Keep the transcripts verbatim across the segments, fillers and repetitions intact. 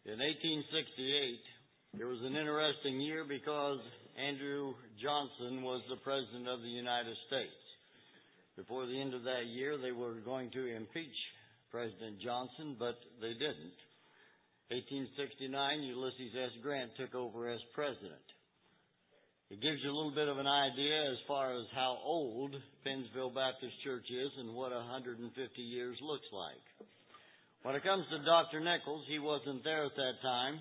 In eighteen sixty-eight, it was an interesting year because Andrew Johnson was the President of the United States. Before the end of that year, they were going to impeach President Johnson, but they didn't. eighteen sixty-nine, Ulysses S. Grant took over as President. It gives you a little bit of an idea as far as how old Pennsville Baptist Church is and what one hundred fifty years looks like. When it comes to Doctor Nichols, he wasn't there at that time.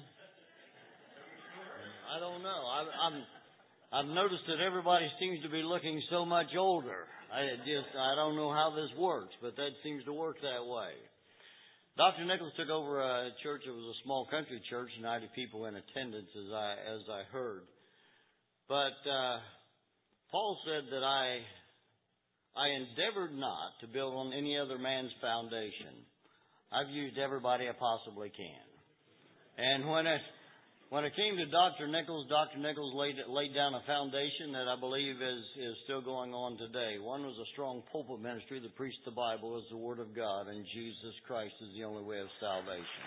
I don't know. I, I'm, I've noticed that everybody seems to be looking so much older. I just, I don't know how this works, but that seems to work that way. Doctor Nichols took over a church. It was a small country church, ninety people in attendance, as I, as I heard. But uh, Paul said that I, I endeavored not to build on any other man's foundation. I've used everybody I possibly can. And when it, when it came to Doctor Nichols, Doctor Nichols laid, laid down a foundation that I believe is, is still going on today. One was a strong pulpit ministry that preached the Bible as the Word of God, and Jesus Christ is the only way of salvation.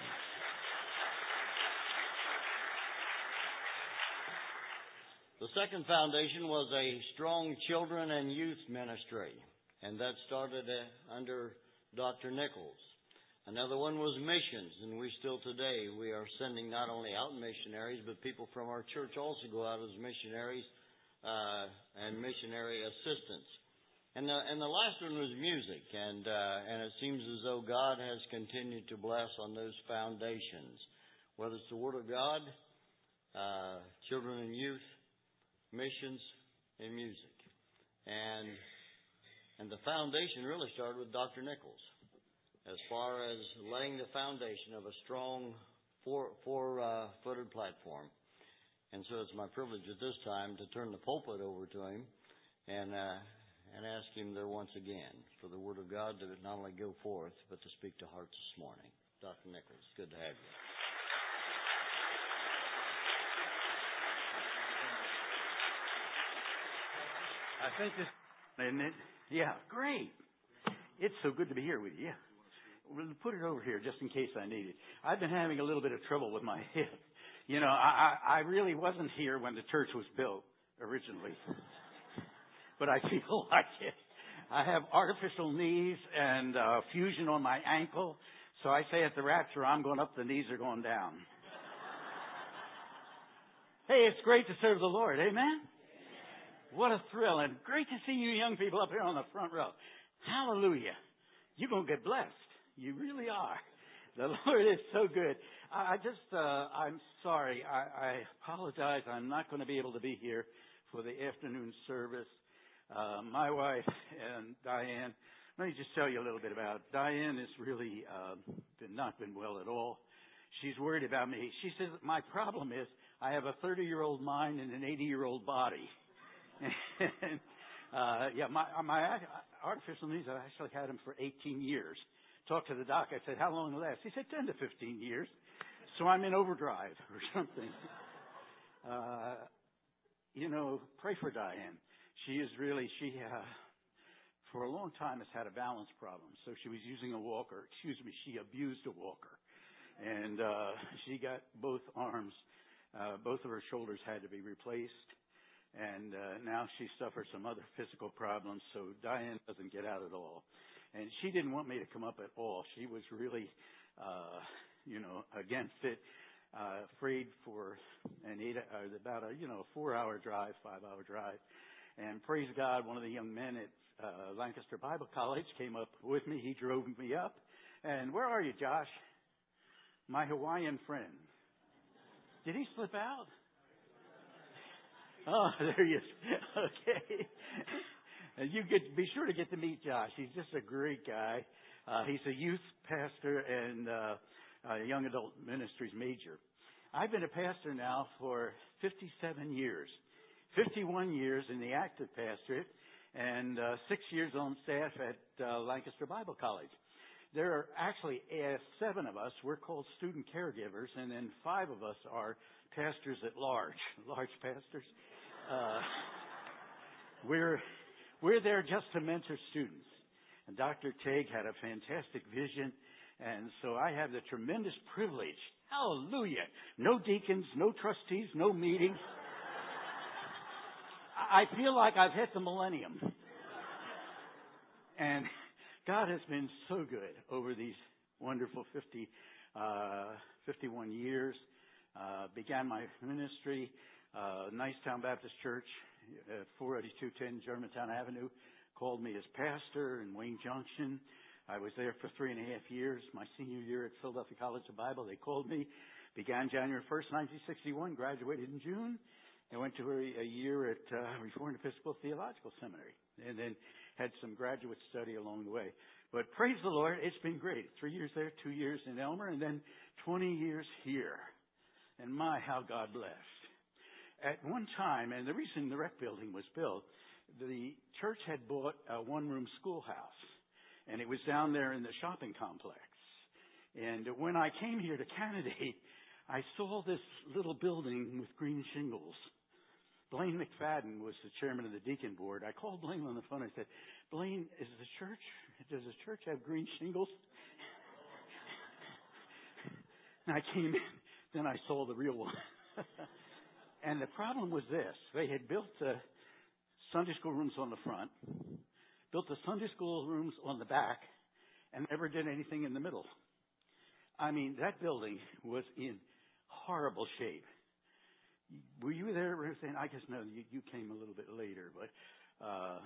The second foundation was a strong children and youth ministry, and that started uh, under Doctor Nichols. Another one was missions, and we still today, we are sending not only out missionaries, but people from our church also go out as missionaries uh, and missionary assistants. And the, and the last one was music, and uh, and it seems as though God has continued to bless on those foundations, whether it's the Word of God, uh, children and youth, missions, and music. And and the foundation really started with Doctor Nichols, as far as laying the foundation of a strong four, four uh, footed platform. And so it's my privilege at this time to turn the pulpit over to him and uh, and ask him there once again for the Word of God to not only go forth, but to speak to hearts this morning. Doctor Nichols, good to have you. I think this, isn't it? Yeah, great. It's so good to be here with you. Yeah. We'll put it over here just in case I need it. I've been having a little bit of trouble with my hip. You know, I, I really wasn't here when the church was built originally, but I feel like it. I have artificial knees and uh, fusion on my ankle, so I say at the rapture, I'm going up, the knees are going down. Hey, it's great to serve the Lord. Amen? What a thrill, and great to see you young people up here on the front row. Hallelujah. You're going to get blessed. You really are. The Lord is so good. I just, uh, I'm sorry. I, I apologize. I'm not going to be able to be here for the afternoon service. Uh, my wife and Diane, let me just tell you a little bit about it. Diane has really uh, been, not been well at all. She's worried about me. She says, my problem is I have a thirty-year-old mind and an eighty-year-old body. and, uh, yeah, my, my artificial knees, I've actually had them for eighteen years. Talked to the doc. I said, how long will that last? He said, ten to fifteen years. So I'm in overdrive or something. uh, you know, pray for Diane. She is really, she, uh, for a long time has had a balance problem. So she was using a walker. Excuse me, she abused a walker. And uh, she got both arms, uh, both of her shoulders had to be replaced. And uh, now she suffers some other physical problems. So Diane doesn't get out at all. And she didn't want me to come up at all. She was really, uh, you know, against it, uh, afraid for an eight, uh, about a, you know, four-hour drive, five-hour drive. And praise God, one of the young men at uh, Lancaster Bible College came up with me. He drove me up. And where are you, Josh? My Hawaiian friend. Did he slip out? Oh, there he is. Okay. And you get be sure to get to meet Josh. He's just a great guy. Uh, he's a youth pastor and uh, a young adult ministries major. I've been a pastor now for fifty-seven years, fifty-one years in the active pastorate, and uh, six years on staff at uh, Lancaster Bible College. There are actually uh, seven of us. We're called student caregivers, and then five of us are pastors at large, large pastors. Uh, we're We're there just to mentor students. And Doctor Teague had a fantastic vision. And so I have the tremendous privilege. Hallelujah. No deacons, no trustees, no meetings. I feel like I've hit the millennium. And God has been so good over these wonderful fifty, uh, fifty-one years. Uh, began my ministry, uh, Nicetown Baptist Church, uh, four eighty-two ten Germantown Avenue. Called me as pastor in Wayne Junction. I was there for three and a half years. My senior year at Philadelphia College of Bible, they called me. Began January first, nineteen sixty-one. Graduated in June. I went to a, a year at uh, Reformed Episcopal Theological Seminary, and then had some graduate study along the way. But praise the Lord, it's been great. Three years there, two years in Elmer, and then twenty years here. And my, how God blessed. At one time, and the reason the rec building was built, the church had bought a one-room schoolhouse, and it was down there in the shopping complex. And when I came here to candidate, I saw this little building with green shingles. Blaine McFadden was the chairman of the deacon board. I called Blaine on the phone. I said, Blaine, is the church, does the church have green shingles? And I came in, then I saw the real one. And the problem was this. They had built the Sunday school rooms on the front, built the Sunday school rooms on the back, and never did anything in the middle. I mean, that building was in horrible shape. Were you there, Ruth? I guess no, you, you came a little bit later, but uh,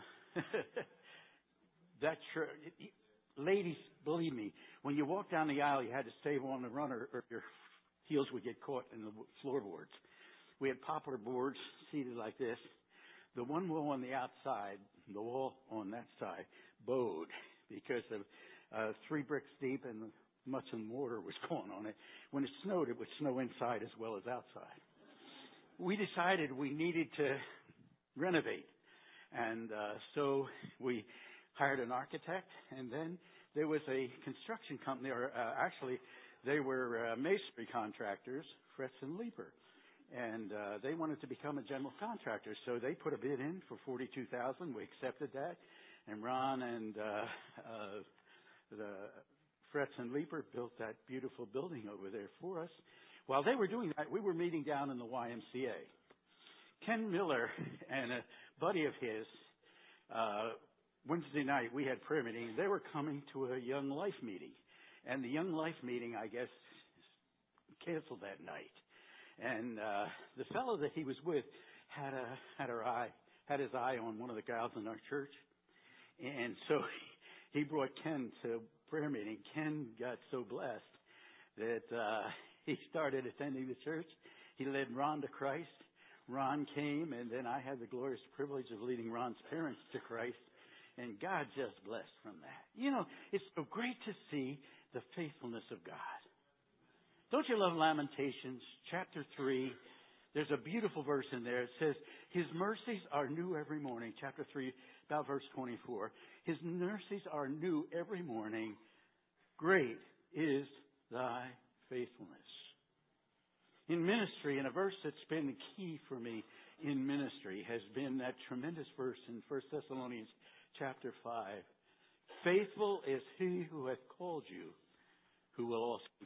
that church, ladies, believe me, when you walked down the aisle, you had to stay on the runner, or your heels would get caught in the floorboards. We had poplar boards seated like this. The one wall on the outside, the wall on that side, bowed because of uh, three bricks deep and much of the mortar was going on it. When it snowed, it would snow inside as well as outside. We decided we needed to renovate. And uh, so we hired an architect, and then there was a construction company, or uh, actually they were uh, masonry contractors, Fretz and Leeper. And uh, they wanted to become a general contractor, so they put a bid in for forty-two thousand dollars. We accepted that, and Ron and uh, uh, the Fretz and Leeper built that beautiful building over there for us. While they were doing that, we were meeting down in the Y M C A. Ken Miller and a buddy of his, uh, Wednesday night, we had prayer meeting. They were coming to a Young Life meeting. And the Young Life meeting, I guess, canceled that night. And uh, the fellow that he was with had a had her eye had his eye on one of the gals in our church, and so he brought Ken to prayer meeting. Ken got so blessed that uh, he started attending the church. He led Ron to Christ. Ron came, and then I had the glorious privilege of leading Ron's parents to Christ, and God just blessed from that. You know, it's so great to see the faithfulness of God. Don't you love Lamentations chapter three? There's a beautiful verse in there. It says, His mercies are new every morning. Chapter three, about verse twenty-four. His mercies are new every morning. Great is thy faithfulness. In ministry, and a verse that's been the key for me in ministry has been that tremendous verse in First Thessalonians chapter five. Faithful is he who hath called you, who will also do.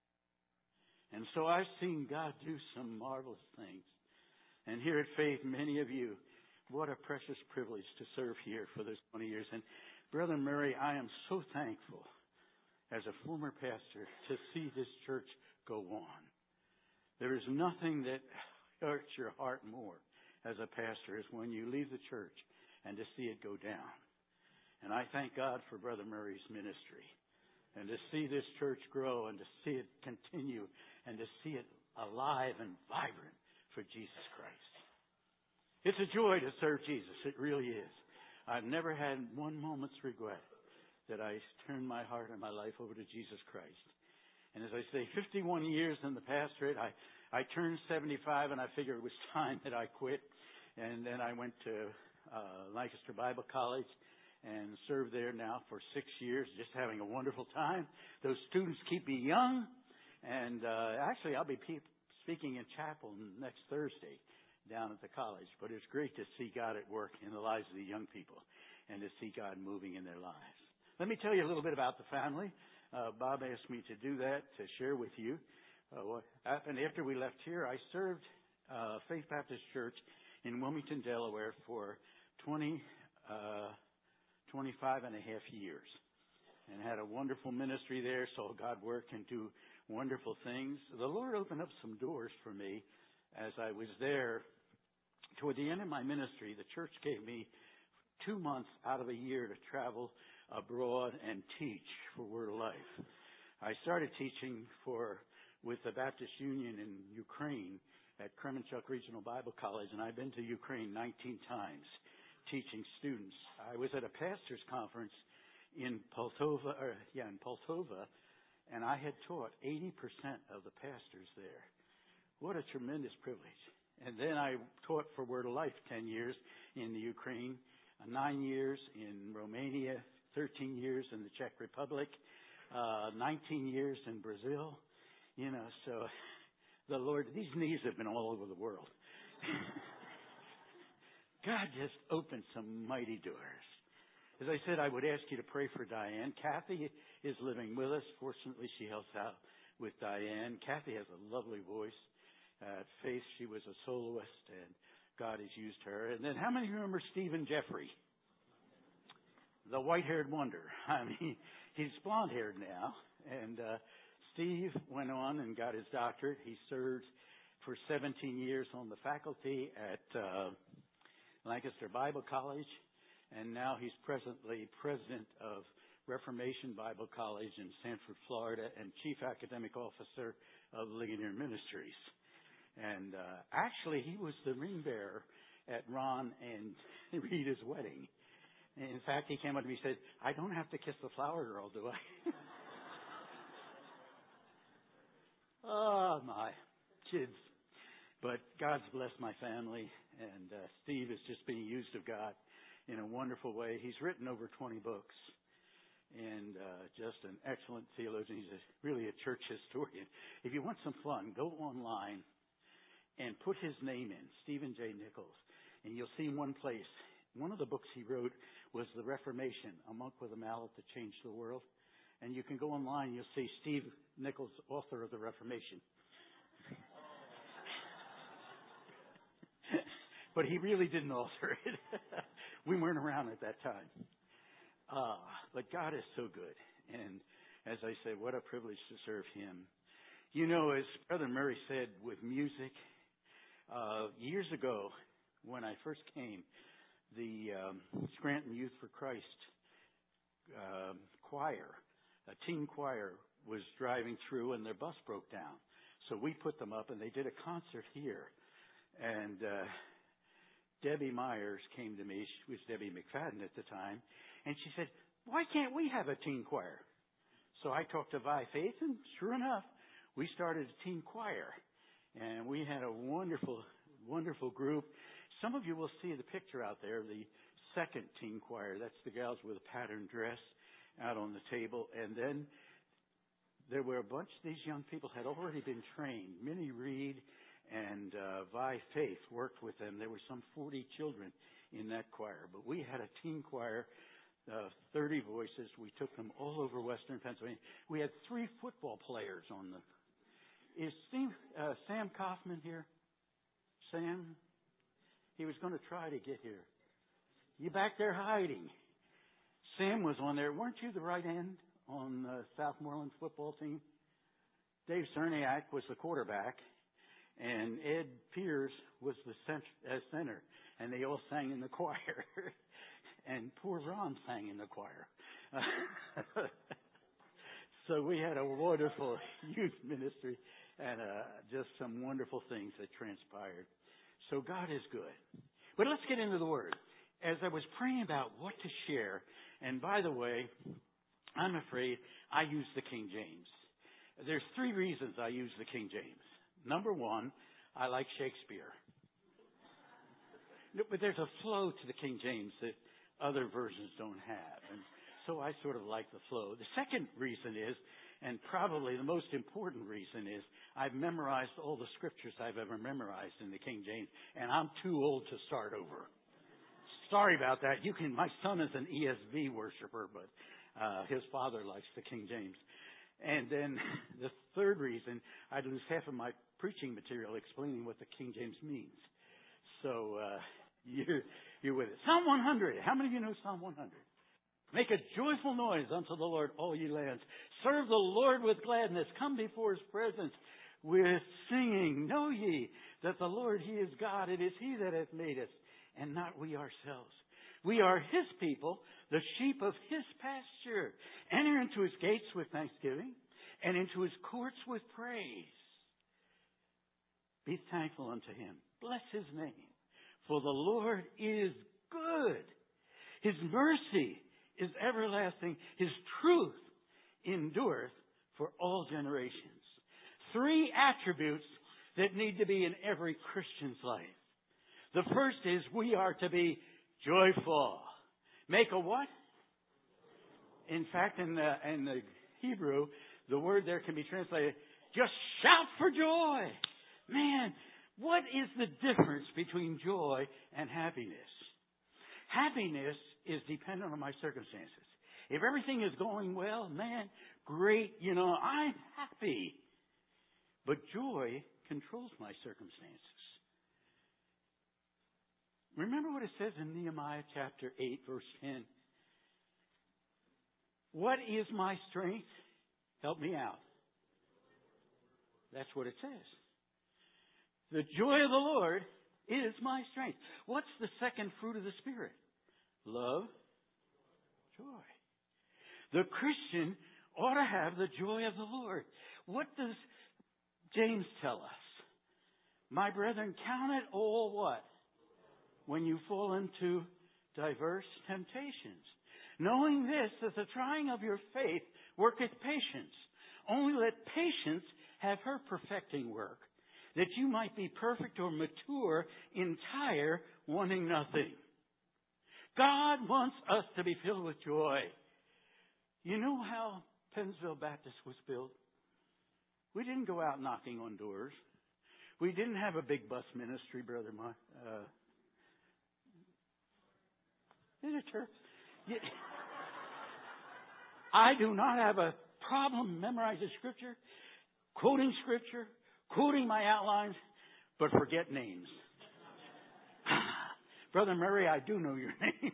And so I've seen God do some marvelous things. And here at Faith, many of you, what a precious privilege to serve here for those twenty years. And Brother Murray, I am so thankful as a former pastor to see this church go on. There is nothing that hurts your heart more as a pastor as when you leave the church and to see it go down. And I thank God for Brother Murray's ministry. And to see this church grow and to see it continue and to see it alive and vibrant for Jesus Christ. It's a joy to serve Jesus. It really is. I've never had one moment's regret that I turned my heart and my life over to Jesus Christ. And as I say, fifty-one years in the pastorate, I, I turned seventy-five and I figured it was time that I quit. And then I went to uh, Lancaster Bible College and served there now for six years, just having a wonderful time. Those students keep me young. And uh, actually, I'll be pe- speaking in chapel next Thursday down at the college. But it's great to see God at work in the lives of the young people and to see God moving in their lives. let me tell you a little bit about the family. Uh, Bob asked me to do that, to share with you. Uh, what happened after we left here, I served uh, Faith Baptist Church in Wilmington, Delaware for twenty, uh, twenty-five and a half years. And had a wonderful ministry there, saw God work and do wonderful things. The Lord opened up some doors for me as I was there. Toward the end of my ministry, the church gave me two months out of a year to travel abroad and teach for Word of Life. I started teaching for with the Baptist Union in Ukraine at Kremenchuk Regional Bible College, and I've been to Ukraine nineteen times teaching students. I was at a pastor's conference in Poltava, or, yeah, in Poltava, and I had taught eighty percent of the pastors there. What a tremendous privilege. And then I taught for Word of Life ten years in the Ukraine, nine years in Romania, thirteen years in the Czech Republic, uh, nineteen years in Brazil. You know, so the Lord, these knees have been all over the world. God just opened some mighty doors. As I said, I would ask you to pray for Diane. Kathy is living with us. Fortunately, she helps out with Diane. Kathy has a lovely voice. At Faith, she was a soloist, and God has used her. And then how many remember Stephen Jeffrey? The white-haired wonder. I mean, he's blonde-haired now. And uh, Steve went on and got his doctorate. He served for seventeen years on the faculty at uh, Lancaster Bible College. And now he's presently president of Reformation Bible College in Sanford, Florida, and chief academic officer of Ligonier Ministries. And uh, actually, he was the ring bearer at Ron and Rita's wedding. And in fact, he came up to me and said, "I don't have to kiss the flower girl, do I?" Oh, my kids. But God's blessed my family, and uh, Steve is just being used of God in a wonderful way. He's written over twenty books, and uh, just an excellent theologian. He's a, really a church historian. If you want some fun, go online and put his name in, Stephen J. Nichols, and you'll see one place. One of the books he wrote was The Reformation, A Monk with a Mallet That Changed the World. And you can go online, you'll see Steve Nichols, author of The Reformation. But he really didn't author it. We weren't around at that time. Uh, but God is so good. And as I say, what a privilege to serve him. You know, as Brother Murray said, with music, uh, years ago, when I first came, the um, Scranton Youth for Christ uh, choir, a teen choir, was driving through and their bus broke down. So we put them up and they did a concert here. And uh, Debbie Myers came to me. She was Debbie McFadden at the time. And she said, "Why can't we have a teen choir?" So I talked to Vi Faith, and sure enough, we started a teen choir. And we had a wonderful, wonderful group. Some of you will see the picture out there, the second teen choir. That's the gals with a patterned dress out on the table. And then there were a bunch of these young people had already been trained. Minnie Reed and uh, Vi Faith worked with them. There were some forty children in that choir. But we had a teen choir, uh, thirty voices. We took them all over Western Pennsylvania. We had three football players on them. Is Steve, uh, Sam Kaufman here? Sam? He was going to try to get here. You back there hiding. Sam was on there. Weren't you the right end on the Southmoreland football team? Dave Cerniak was the quarterback, and Ed Pierce was the cent- uh, center, and they all sang in the choir. And poor Ron sang in the choir. So we had a wonderful youth ministry and uh, just some wonderful things that transpired. So God is good. But let's get into the Word. As I was praying about what to share, and by the way, I'm afraid I use the King James. There's three reasons I use the King James. Number one, I like Shakespeare. But there's a flow to the King James that other versions don't have. And so I sort of like the flow. The second reason is, and probably the most important reason is, I've memorized all the scriptures I've ever memorized in the King James, and I'm too old to start over. Sorry about that. You can. My son is an E S V worshiper, but Uh, his father likes the King James. And then the third reason, I'd lose half of my preaching material explaining what the King James means. So uh, you're, you're with it. Psalm one hundred. How many of you know Psalm one hundred? Make a joyful noise unto the Lord, all ye lands. Serve the Lord with gladness. Come before His presence with singing. Know ye that the Lord, He is God. It is He that hath made us, and not we ourselves. We are His people, the sheep of His pasture. Enter into His gates with thanksgiving, and into His courts with praise. Be thankful unto Him. Bless His name. For the Lord is good. His mercy is everlasting. His truth endureth for all generations. Three attributes that need to be in every Christian's life. The first is we are to be joyful. Make a what? In fact, in the, in the Hebrew, the word there can be translated, just shout for joy. Man, what is the difference between joy and happiness? Happiness is dependent on my circumstances. If everything is going well, man, great, you know, I'm happy. But joy controls my circumstances. Remember what it says in Nehemiah chapter eight, verse ten. What is my strength? Help me out. That's what it says. The joy of the Lord is my strength. What's the second fruit of the Spirit? Love, joy. The Christian ought to have the joy of the Lord. What does James tell us? My brethren, count it all what? When you fall into diverse temptations. Knowing this, that the trying of your faith worketh patience. Only let patience have her perfecting work, that you might be perfect or mature, entire, wanting nothing. God wants us to be filled with joy. You know how Pennsville Baptist was built? We didn't go out knocking on doors. We didn't have a big bus ministry, Brother Mike. Uh, is it true? Yeah. I do not have a problem memorizing Scripture, quoting Scripture, quoting my outlines, but forget names. Brother Murray, I do know your name.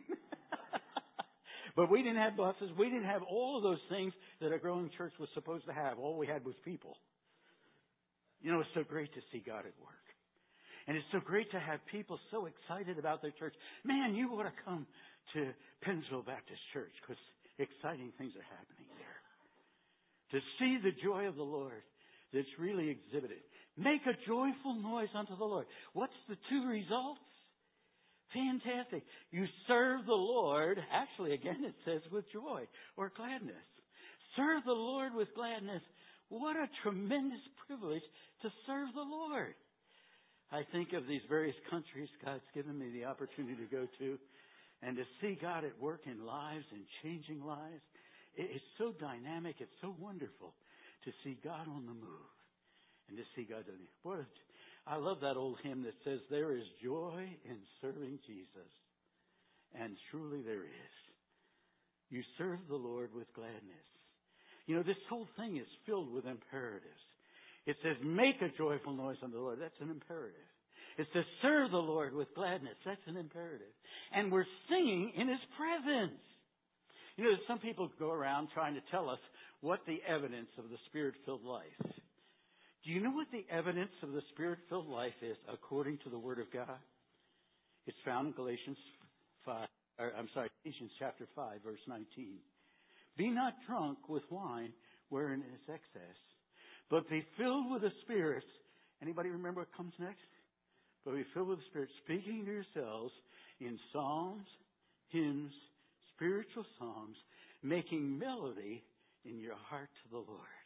But we didn't have buses. We didn't have all of those things that a growing church was supposed to have. All we had was people. You know, it's so great to see God at work. And it's so great to have people so excited about their church. Man, you ought to come to Pennsville Baptist Church because exciting things are happening there. To see the joy of the Lord that's really exhibited. Make a joyful noise unto the Lord. What's the two results? Fantastic. You serve the Lord. Actually, again, it says with joy or gladness. Serve the Lord with gladness. What a tremendous privilege to serve the Lord. I think of these various countries God's given me the opportunity to go to and to see God at work in lives and changing lives. It's so dynamic. It's so wonderful to see God on the move and to see God doing it. What a, I love that old hymn that says, there is joy in serving Jesus. And truly there is. You serve the Lord with gladness. You know, this whole thing is filled with imperatives. It says, make a joyful noise unto the Lord. That's an imperative. It says, serve the Lord with gladness. That's an imperative. And we're singing in His presence. You know, some people go around trying to tell us what the evidence of the Spirit-filled life. Do you know what the evidence of the Spirit-filled life is according to the Word of God? It's found in Galatians five, or I'm sorry, Ephesians chapter five, verse nineteen. Be not drunk with wine wherein is excess, but be filled with the Spirit. Anybody remember what comes next? But be filled with the Spirit, speaking to yourselves in psalms, hymns, spiritual songs, making melody in your heart to the Lord.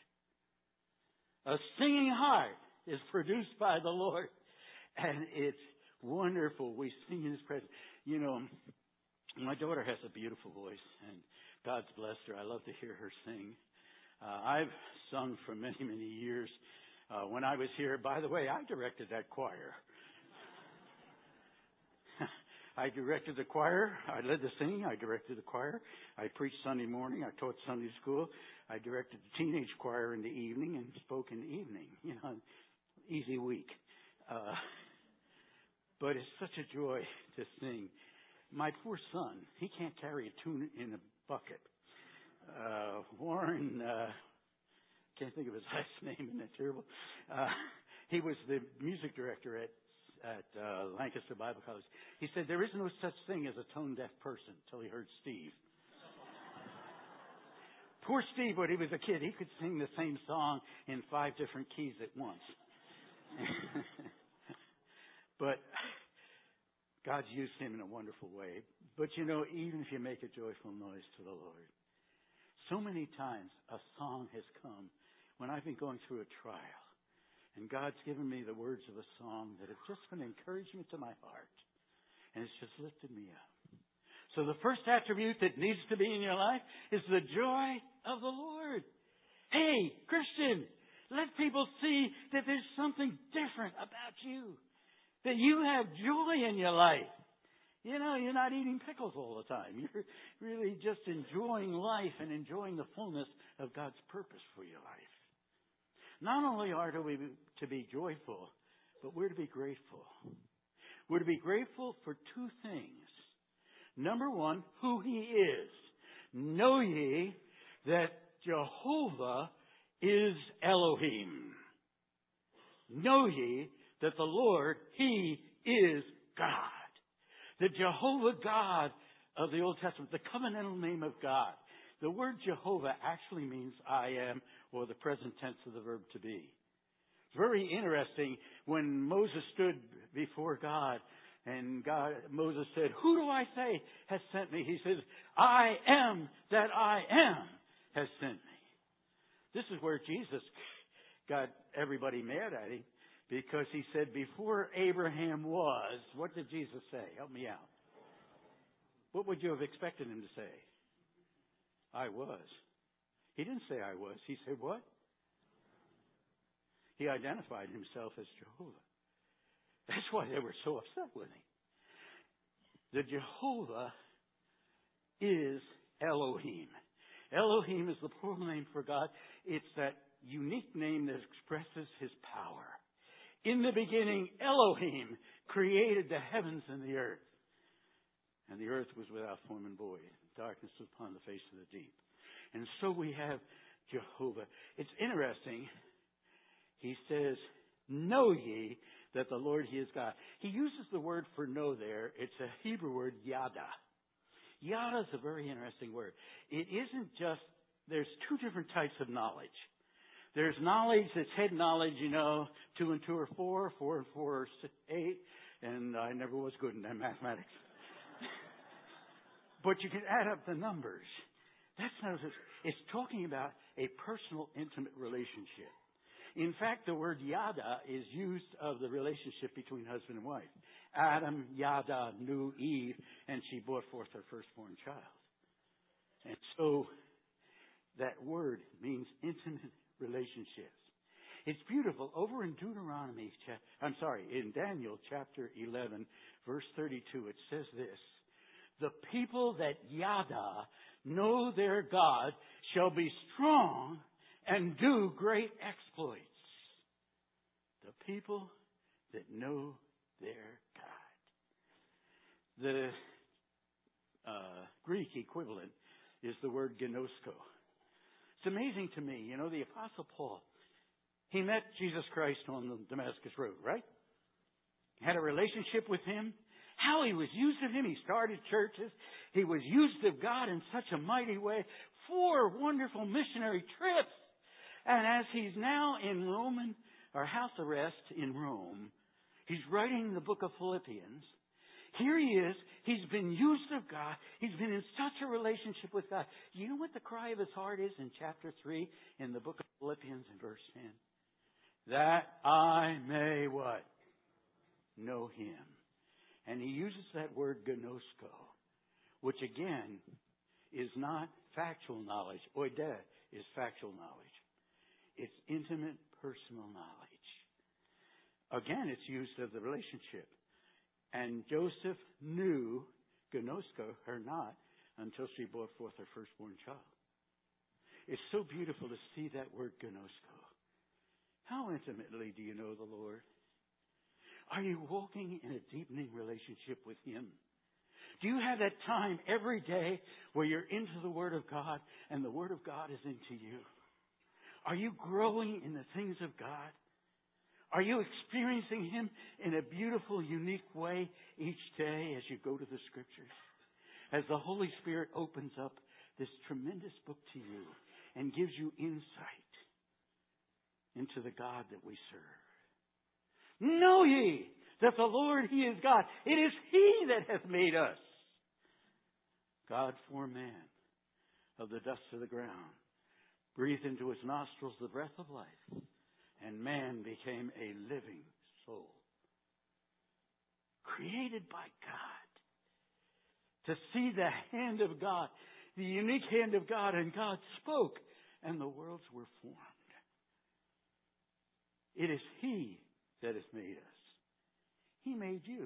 A singing heart is produced by the Lord, and it's wonderful. We sing in His presence. You know, my daughter has a beautiful voice, and God's blessed her. I love to hear her sing. Uh, I've sung for many, many years. Uh, when I was here, by the way, I directed that choir. I directed the choir. I led the singing. I directed the choir. I preached Sunday morning. I taught Sunday school. I directed the teenage choir in the evening and spoke in the evening. You know, easy week. Uh, but it's such a joy to sing. My poor son, he can't carry a tune in a bucket. Uh, Warren, uh, can't think of his last name. Isn't that terrible? Uh, he was the music director at at uh, Lancaster Bible College. He said there is no such thing as a tone-deaf person until he heard Steve. Poor Steve, when he was a kid, he could sing the same song in five different keys at once. But God's used him in a wonderful way. But you know, even if you make a joyful noise to the Lord, so many times a song has come when I've been going through a trial. And God's given me the words of a song that have just been encouragement to my heart. And it's just lifted me up. So the first attribute that needs to be in your life is the joy of the Lord. Hey, Christian, let people see that there's something different about you. That you have joy in your life. You know, you're not eating pickles all the time. You're really just enjoying life and enjoying the fullness of God's purpose for your life. Not only are we to be joyful, but we're to be grateful. We're to be grateful for two things. Number one, who He is. Know ye that Jehovah is Elohim. Know ye that the Lord, He is God. The Jehovah God of the Old Testament, the covenantal name of God. The word Jehovah actually means I am, or the present tense of the verb to be. It's very interesting when Moses stood before God and God, Moses said, who do I say has sent me? He says, I am that I am has sent me. This is where Jesus got everybody mad at him because he said, before Abraham was, what did Jesus say? Help me out. What would you have expected him to say? I was. He didn't say I was. He said what? He identified himself as Jehovah. That's why they were so upset with him. The Jehovah is Elohim. Elohim is the plural name for God. It's that unique name that expresses His power. In the beginning, Elohim created the heavens and the earth. And the earth was without form and void. Darkness was upon the face of the deep. And so we have Jehovah. It's interesting. He says, know ye that the Lord, He is God. He uses the word for know there. It's a Hebrew word, yada. Yada is a very interesting word. It isn't just, there's two different types of knowledge. There's knowledge that's head knowledge, you know, two and two are four, four and four are six, eight, and I never was good in that mathematics. But you can add up the numbers. That's not, it's talking about a personal, intimate relationship. In fact, the word yada is used of the relationship between husband and wife. Adam, yada, knew Eve, and she brought forth her firstborn child. And so that word means intimate relationships. It's beautiful. Over in Deuteronomy, I'm sorry, in Daniel chapter eleven, verse thirty-two, it says this. The people that yada know their God shall be strong and do great exploits. The people that know their God. The uh, Greek equivalent is the word gnosko. It's amazing to me, you know, the Apostle Paul, he met Jesus Christ on the Damascus Road, right? Had a relationship with Him. How He was used of Him. He started churches. He was used of God in such a mighty way. Four wonderful missionary trips. And as he's now in Roman or house arrest in Rome, he's writing the book of Philippians. Here he is. He's been used of God. He's been in such a relationship with God. You know what the cry of his heart is in chapter three in the book of Philippians in verse ten? That I may what? Know Him. And he uses that word gnosko, which again is not factual knowledge. Oide is factual knowledge. It's intimate, personal knowledge. Again, it's used of the relationship. And Joseph knew Gnosko, her not, until she brought forth her firstborn child. It's so beautiful to see that word Gnosko. How intimately do you know the Lord? Are you walking in a deepening relationship with Him? Do you have that time every day where you're into the Word of God and the Word of God is into you? Are you growing in the things of God? Are you experiencing Him in a beautiful, unique way each day as you go to the Scriptures? As the Holy Spirit opens up this tremendous book to you and gives you insight into the God that we serve. Know ye that the Lord, He is God. It is He that hath made us. God formed man of the dust of the ground, breathed into his nostrils the breath of life, and man became a living soul. Created by God. To see the hand of God, the unique hand of God, and God spoke, and the worlds were formed. It is He that has made us. He made you.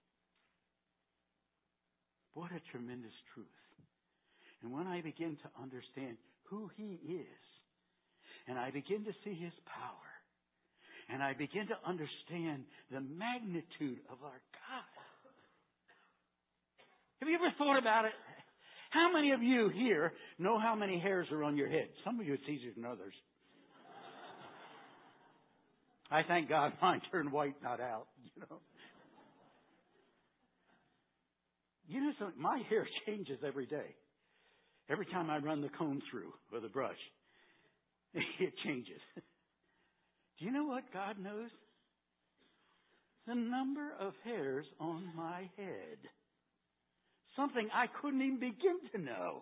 What a tremendous truth. And when I begin to understand who He is, and I begin to see His power, and I begin to understand the magnitude of our God. Have you ever thought about it? How many of you here know how many hairs are on your head? Some of you it's easier than others. I thank God mine turned white, not out, you know. You know something? My hair changes every day. Every time I run the comb through with a brush, it changes. Do you know what God knows? The number of hairs on my head. Something I couldn't even begin to know.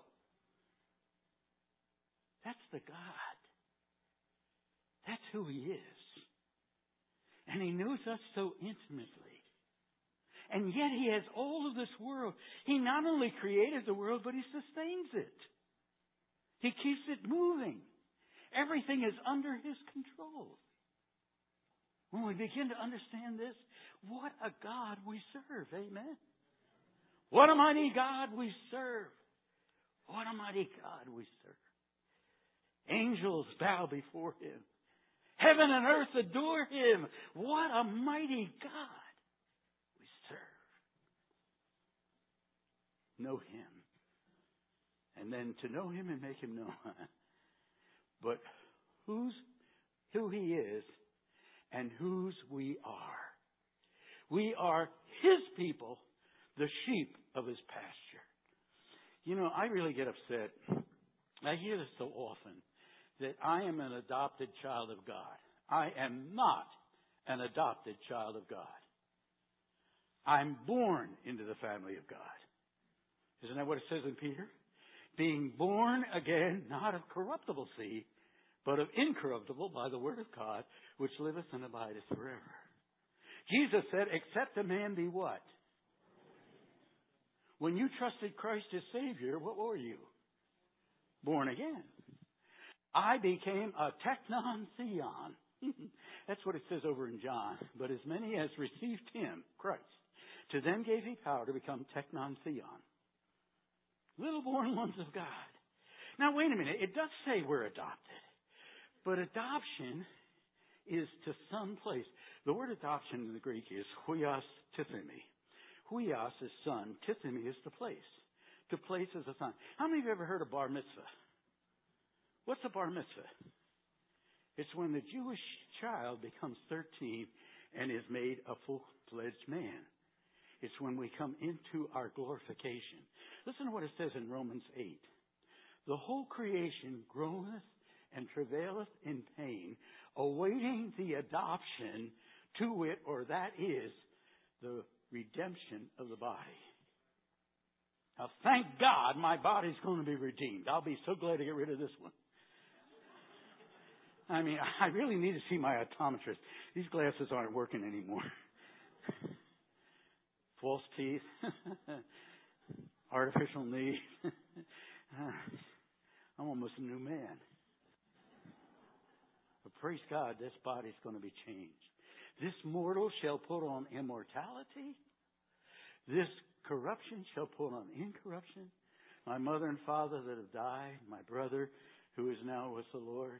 That's the God. That's who He is. And He knows us so intimately. And yet He has all of this world. He not only created the world, but He sustains it. He keeps it moving. Everything is under His control. When we begin to understand this, what a God we serve. Amen. What a mighty God we serve. What a mighty God we serve. Angels bow before Him. Heaven and earth adore Him. What a mighty God we serve. Know Him. And then to know Him and make Him known. But who's, who He is and whose we are. We are His people, the sheep of His pasture. You know, I really get upset. I hear this so often, that I am an adopted child of God. I am not an adopted child of God. I'm born into the family of God. Isn't that what it says in Peter? Being born again, not of corruptible seed, but of incorruptible by the word of God, which liveth and abideth forever. Jesus said, except a man be what? When you trusted Christ as Savior, what were you? Born again. I became a teknon theon. That's what it says over in John. But as many as received Him, Christ, to them gave He power to become teknon theon. Little born ones of God. Now wait a minute. It does say we're adopted. But adoption is to some place. The word adoption in the Greek is huios tithemi. Huios is son. Tithemi is the place. To place is a son. How many of you ever heard of bar mitzvah? What's a bar mitzvah? It's when the Jewish child becomes thirteen and is made a full-fledged man. It's when we come into our glorification. Listen to what it says in Romans eight. The whole creation groaneth and travaileth in pain, awaiting the adoption to wit, or that is the redemption of the body. Now, thank God my body's going to be redeemed. I'll be so glad to get rid of this one. I mean, I really need to see my optometrist. These glasses aren't working anymore. False teeth, artificial knee. I'm almost a new man. But praise God, this body's going to be changed. This mortal shall put on immortality, This corruption shall put on incorruption. My mother and father that have died, my brother who is now with the Lord,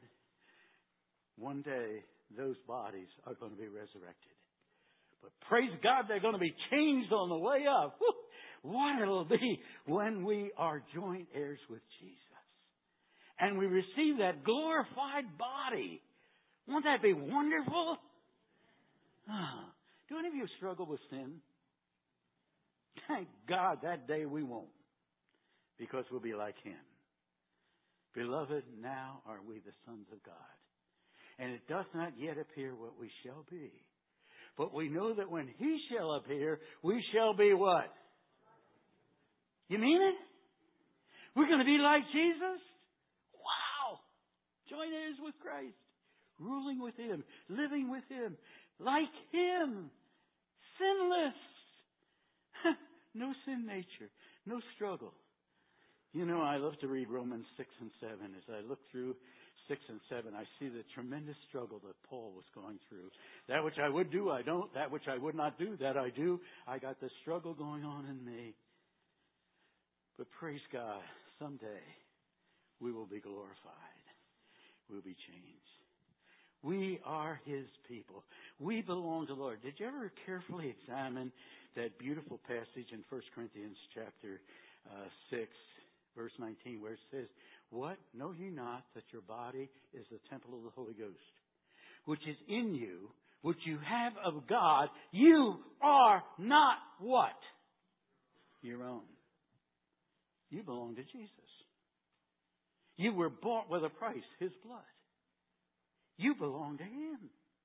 one day those bodies are going to be resurrected. But praise God, they're going to be changed on the way up. Whew, what it'll be when we are joint heirs with Jesus. And we receive that glorified body. Won't that be wonderful? Ah, do any of you struggle with sin? Thank God that day we won't. Because we'll be like Him. Beloved, now are we the sons of God. And it does not yet appear what we shall be. But we know that when He shall appear, we shall be what? You mean it? We're going to be like Jesus? Wow! Joint heirs with Christ. Ruling with Him. Living with Him. Like Him. Sinless. No sin nature. No struggle. You know, I love to read Romans six and seven. As I look through six and seven, I see the tremendous struggle that Paul was going through. That which I would do, I don't. That which I would not do, that I do. I got the struggle going on in me. But praise God, someday we will be glorified. We'll be changed. We are His people. We belong to the Lord. Did you ever carefully examine that beautiful passage in First Corinthians chapter uh, six, verse nineteen, where it says, "What? Know ye not that your body is the temple of the Holy Ghost, which is in you, which you have of God? You are not what? Your own. You belong to Jesus. You were bought with a price, His blood. You belong to Him.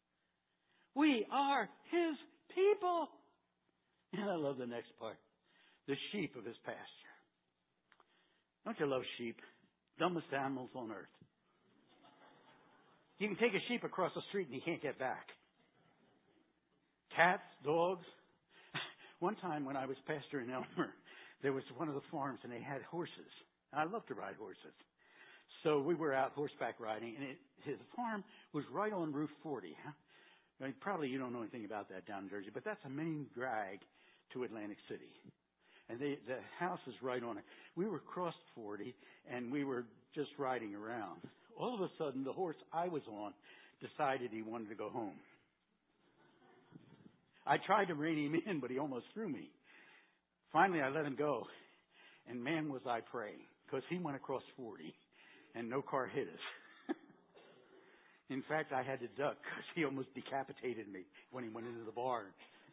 We are His people." And I love the next part. The sheep of His pasture. Don't you love sheep? Dumbest animals on earth. You can take a sheep across the street and he can't get back. Cats, dogs. One time when I was pastor in Elmer, there was one of the farms and they had horses. I love to ride horses. So we were out horseback riding, and it, his farm was right on Route forty. Huh? I mean, probably you don't know anything about that down in Jersey, but that's a main drag to Atlantic City. And they, the house is right on it. We were crossed forty, and we were just riding around. All of a sudden, the horse I was on decided he wanted to go home. I tried to rein him in, but he almost threw me. Finally, I let him go. And man, was I praying, because he went across forty, and no car hit us. In fact, I had to duck, because he almost decapitated me when he went into the barn.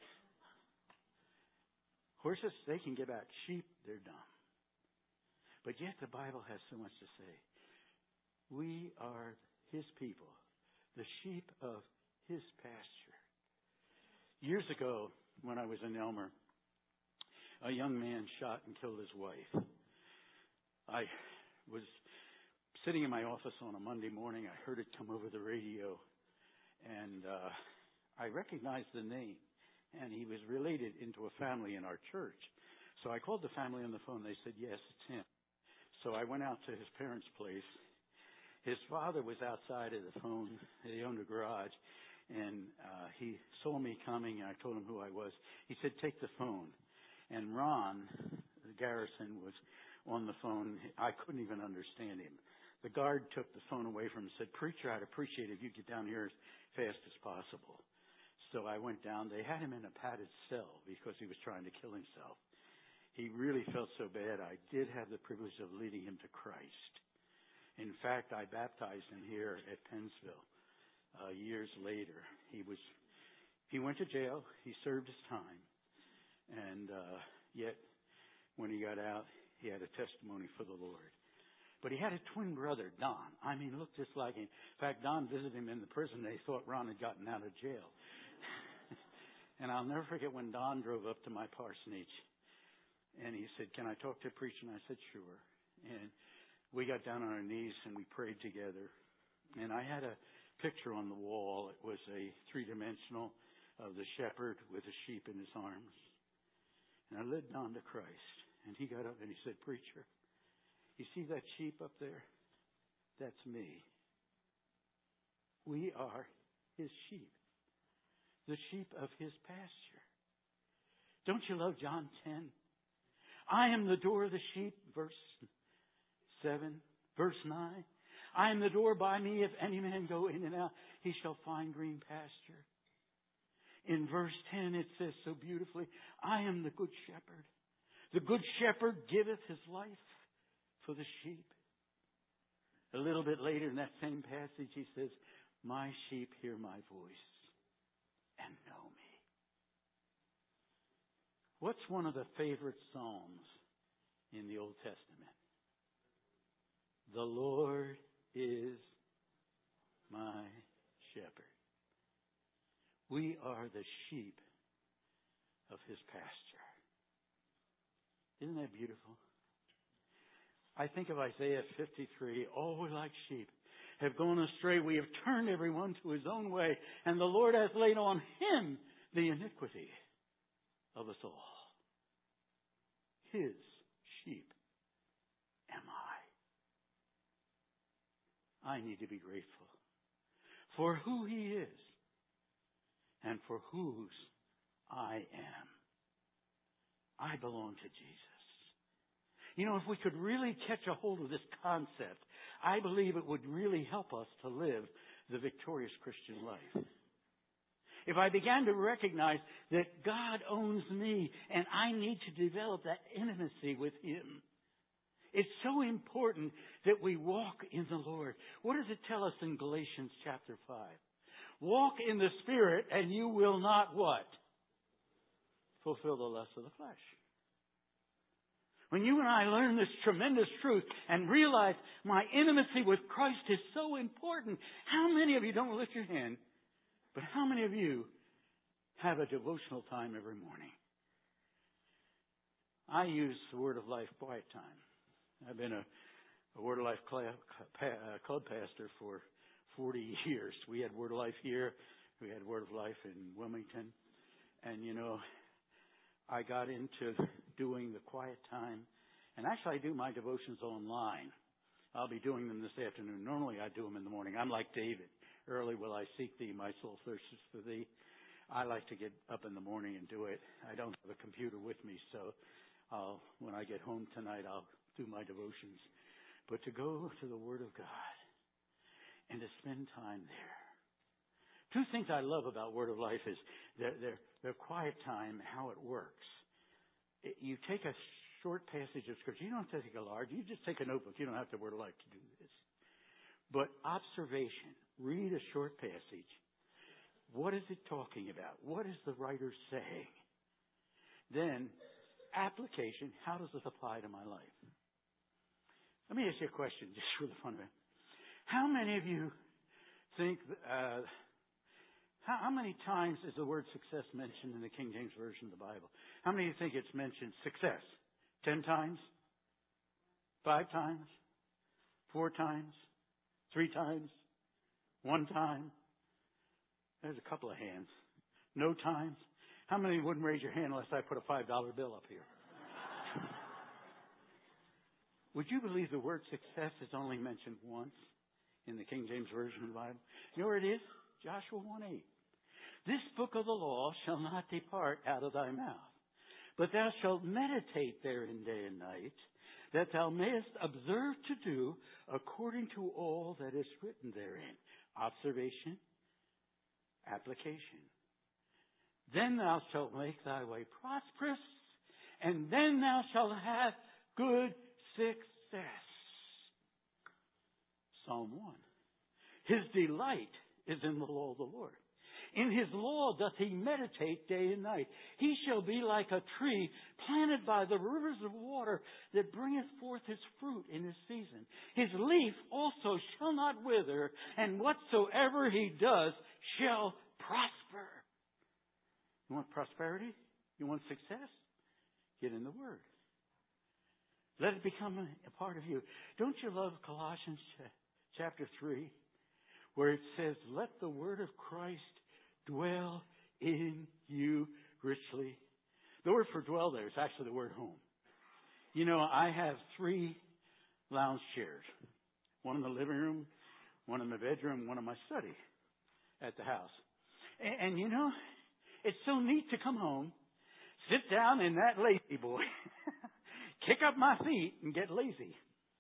Horses, they can get back. Sheep, they're dumb. But yet the Bible has so much to say. We are His people, the sheep of His pasture. Years ago, when I was in Elmer, a young man shot and killed his wife. I was sitting in my office on a Monday morning. I heard it come over the radio, and uh, I recognized the name. And he was related into a family in our church. So I called the family on the phone. They said, yes, it's him. So I went out to his parents' place. His father was outside of the phone. They owned a garage. And uh, he saw me coming, and I told him who I was. He said, take the phone. And Ron Garrison was on the phone. I couldn't even understand him. The guard took the phone away from him and said, preacher, I'd appreciate it if you get down here as fast as possible. So I went down. They had him in a padded cell because he was trying to kill himself. He really felt so bad. I did have the privilege of leading him to Christ. In fact, I baptized him here at Pennsville uh, years later. He was, he went to jail. He served his time. And uh, yet, when he got out, he had a testimony for the Lord. But he had a twin brother, Don. I mean, looked just like him. In fact, Don visited him in the prison. They thought Ron had gotten out of jail. And I'll never forget when Don drove up to my parsonage. And he said, can I talk to a preacher? And I said, sure. And we got down on our knees and we prayed together. And I had a picture on the wall. It was a three-dimensional of the shepherd with a sheep in his arms. And I led Don to Christ. And he got up and he said, preacher, you see that sheep up there? That's me. We are His sheep. The sheep of His pasture. Don't you love John ten? I am the door of the sheep, verse seven. Verse nine. I am the door. By me, if any man go in and out, he shall find green pasture. In verse ten it says so beautifully, I am the good shepherd. The good shepherd giveth his life for the sheep. A little bit later in that same passage he says, my sheep hear my voice and know me. What's one of the favorite psalms in the Old Testament? The Lord is my shepherd. We are the sheep of his pasture. Isn't that beautiful? I think of Isaiah fifty-three. All we like sheep have gone astray. We have turned everyone to his own way, and the Lord has laid on him the iniquity of us all. His sheep am I. I need to be grateful for who he is and for whose I am. I belong to Jesus. You know, if we could really catch a hold of this concept, I believe it would really help us to live the victorious Christian life. If I began to recognize that God owns me and I need to develop that intimacy with him, it's so important that we walk in the Lord. What does it tell us in Galatians chapter five? Walk in the Spirit and you will not what? Fulfill the lust of the flesh. When you and I learn this tremendous truth and realize my intimacy with Christ is so important, how many of you, don't lift your hand, but how many of you have a devotional time every morning? I use the Word of Life quiet time. I've been a, a Word of Life club, club pastor for forty years. We had Word of Life here. We had Word of Life in Wilmington. And, you know, I got into doing the quiet time. And actually, I do my devotions online. I'll be doing them this afternoon. Normally, I do them in the morning. I'm like David. Early will I seek thee, my soul thirsts for thee. I like to get up in the morning and do it. I don't have a computer with me, so I'll, when I get home tonight, I'll do my devotions. But to go to the Word of God and to spend time there. Two things I love about Word of Life is their, their, their quiet time, how it works. It, you take a short passage of Scripture. You don't have to take a large. You just take a notebook. You don't have to Word of Life to do this. But observation. Read a short passage. What is it talking about? What is the writer saying? Then, application. How does this apply to my life? Let me ask you a question just for the fun of it. How many of you think... Uh, How, how many times is the word success mentioned in the King James Version of the Bible? How many of you think it's mentioned success? Ten times? Five times? Four times? Three times? One time? There's a couple of hands. No times? How many wouldn't raise your hand unless I put a five dollar bill up here? Would you believe the word success is only mentioned once in the King James Version of the Bible? You know where it is? Joshua one eight. This book of the law shall not depart out of thy mouth, but thou shalt meditate therein day and night, that thou mayest observe to do according to all that is written therein. Observation, application. Then thou shalt make thy way prosperous, and then thou shalt have good success. Psalm one. His delight is in the law of the Lord. In his law doth he meditate day and night. He shall be like a tree planted by the rivers of water that bringeth forth his fruit in his season. His leaf also shall not wither, and whatsoever he does shall prosper. You want prosperity? You want success? Get in the Word. Let it become a part of you. Don't you love Colossians chapter three? Where it says, let the word of Christ dwell in you richly. The word for dwell there is actually the word home. You know, I have three lounge chairs. One in the living room, one in my bedroom, one in my study at the house. And, and you know, it's so neat to come home, sit down in that lazy boy, kick up my feet, and get lazy.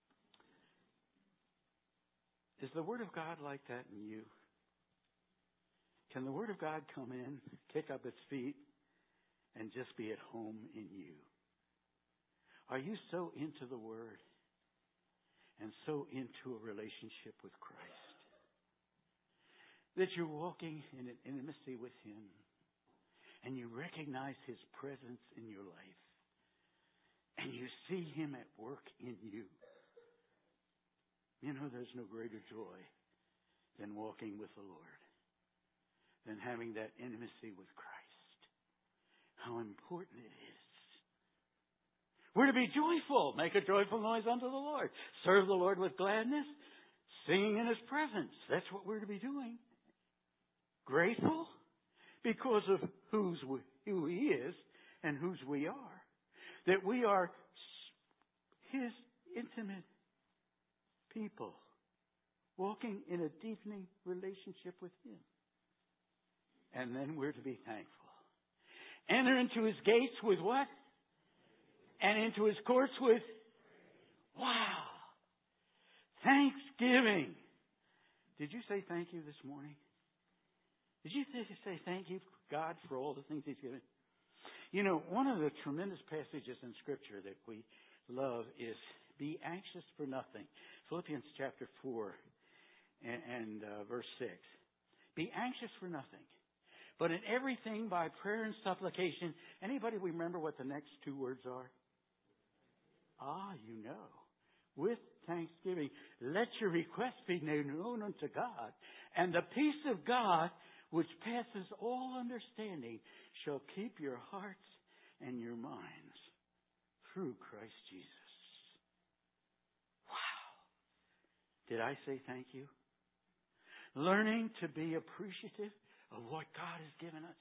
Is the Word of God like that in you? Can the Word of God come in, kick up its feet, and just be at home in you? Are you so into the Word and so into a relationship with Christ that you're walking in an intimacy with Him and you recognize His presence in your life and you see Him at work in you? You know, there's no greater joy than walking with the Lord, than having that intimacy with Christ. How important it is. We're to be joyful. Make a joyful noise unto the Lord. Serve the Lord with gladness, singing in His presence. That's what we're to be doing. Grateful because of who's we, who He is and whose we are. That we are His intimate people, walking in a deepening relationship with Him. And then we're to be thankful. Enter into His gates with what? And into His courts with, wow, thanksgiving. Did you say thank you this morning? Did you say thank you, God, for all the things He's given? You know, one of the tremendous passages in Scripture that we love is be anxious for nothing. Philippians chapter four and, and uh, verse six. Be anxious for nothing, but in everything by prayer and supplication. Anybody remember what the next two words are? Ah, you know. With thanksgiving, let your requests be known unto God, and the peace of God, which passes all understanding, shall keep your hearts and your minds through Christ Jesus. Wow. Did I say thank you? Learning to be appreciative of what God has given us.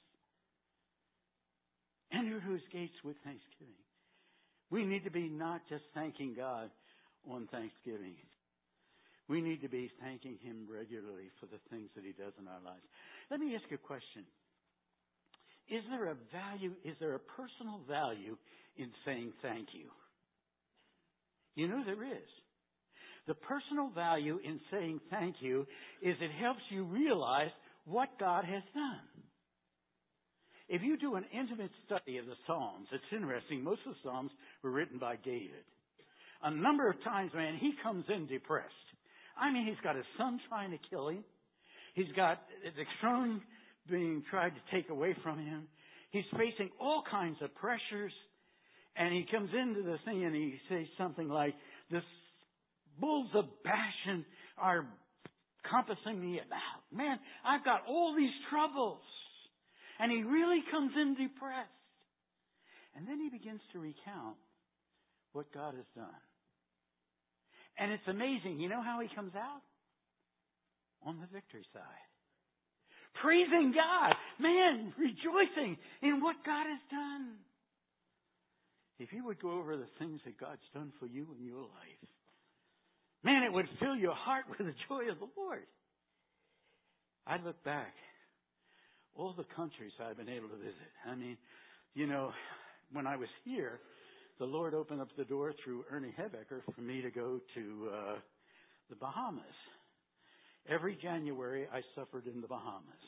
Enter His gates with thanksgiving. We need to be not just thanking God on Thanksgiving. We need to be thanking Him regularly for the things that He does in our lives. Let me ask you a question. Is there a value, is there a personal value in saying thank you? You know there is. The personal value in saying thank you is it helps you realize what God has done. If you do an intimate study of the Psalms, it's interesting. Most of the Psalms were written by David. A number of times, man, he comes in depressed. I mean, he's got his son trying to kill him. He's got the throne being tried to take away from him. He's facing all kinds of pressures. And he comes into the thing and he says something like, the bulls of Bashan are compassing me about. Man, I've got all these troubles. And he really comes in depressed. And then he begins to recount what God has done. And it's amazing. You know how he comes out? On the victory side. Praising God. Man, rejoicing in what God has done. If you would go over the things that God's done for you in your life, man, it would fill your heart with the joy of the Lord. I look back. All the countries I've been able to visit. I mean, you know, when I was here, the Lord opened up the door through Ernie Hebecker for me to go to uh, the Bahamas. Every January, I suffered in the Bahamas.